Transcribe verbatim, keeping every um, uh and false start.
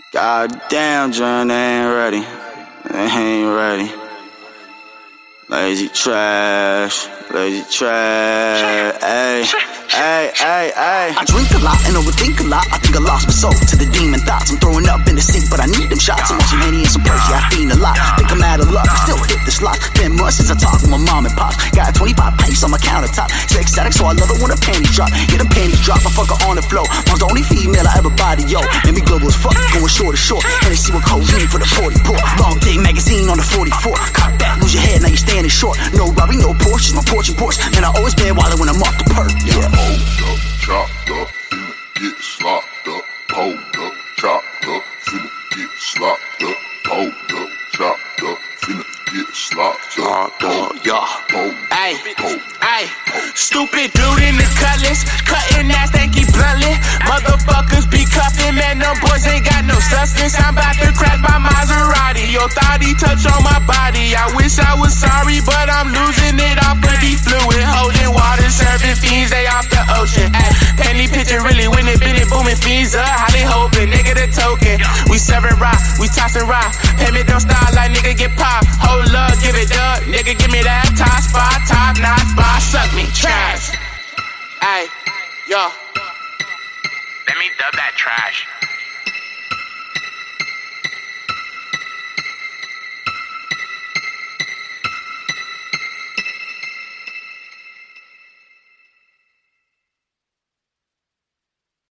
God damn, John, they ain't ready. They ain't ready. Lazy trash, lazy trash. Ay, ay, ay, ay. I drink a lot and overthink a lot. I think I lost my soul to the demon thoughts. I'm throwing up in the sink, but I need them shots. I'm watching Henny and some Percy, I fiend a lot. Think I'm out of luck, I still hit the slot. Been months since I talked with my mom and pops. Got twenty-five pints on my countertop. Sex addict, so I love it when a panty drop. Get a panty drop, I fuck her on the floor. Mom's the only female I ever body, yo. Made me global as fuck, going short to short. And they see what codeine for the forty port. Long day magazine on the forty-four. Cock that, lose your head, now you standing short. No Robbie, no Porsche, my porch and Porsche. Man, I always been wildin' when I'm off the perk. Yeah. Hold up, chopped up, finna get slopped up. Hold up, chopped up, finna get slopped up. Hold up, chopped up, finna get slopped up. Hold up, Ay, ay, stupid dude in the cutlass, cutting that stanky bluntly. Motherfuckers be cuffing, man, them boys ain't got no substance. I'm about to crash my Maserati. Your thought he touch on my body. I wish I was sorry, but I'm losing it off of the fluid. Holding water, serving fiends, they off the ocean. Ay, penny pitching really when it been it booming. Fiends up, how they hoping, nigga the token. We serving rock, we tossing rock. Payment don't stop like nigga get popped. Hold up, give it up, nigga give me that top spot, top notch spot, suck me, trash. Ay, yo. Let me dub that trash.